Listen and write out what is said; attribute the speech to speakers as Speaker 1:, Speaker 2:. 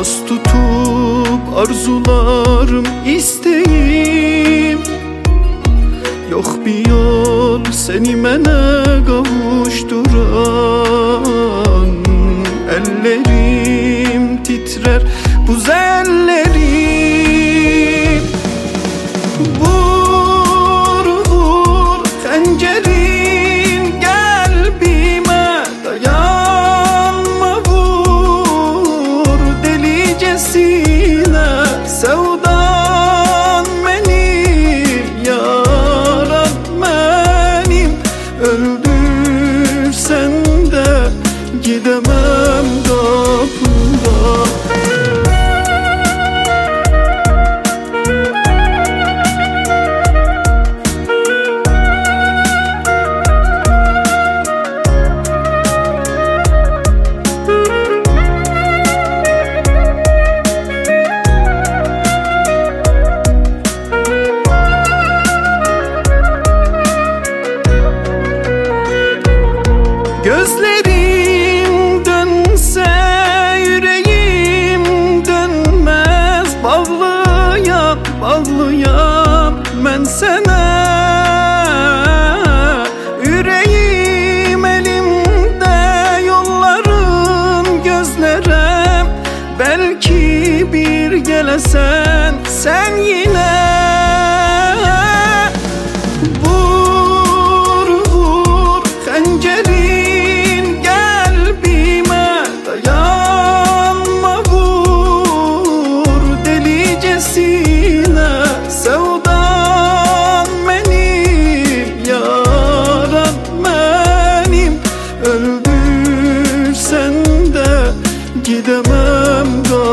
Speaker 1: Yas tutup arzularım, isteğim. Yok bir yol seni mənə kavuşturan. Ellerim titrer, buz ellerim. Vur vur xəncərin qəlbimə, dayanma vur delicəsinə. Sevdan mənim, yaran mənim, öldürsən də gidəməm qapına. Gözlerim dönse yüreğim dönmez. Bağlıyam, bağlıyam ben sana. Yüreğim elimde, yollarım gözlerem. Belki bir gelesen sen yine. Vur vur xəncərin qəlbimə, dayanma vur delicəsinə. Sevdan mənim, yaran mənim, öldürsən də gidəməm qapına.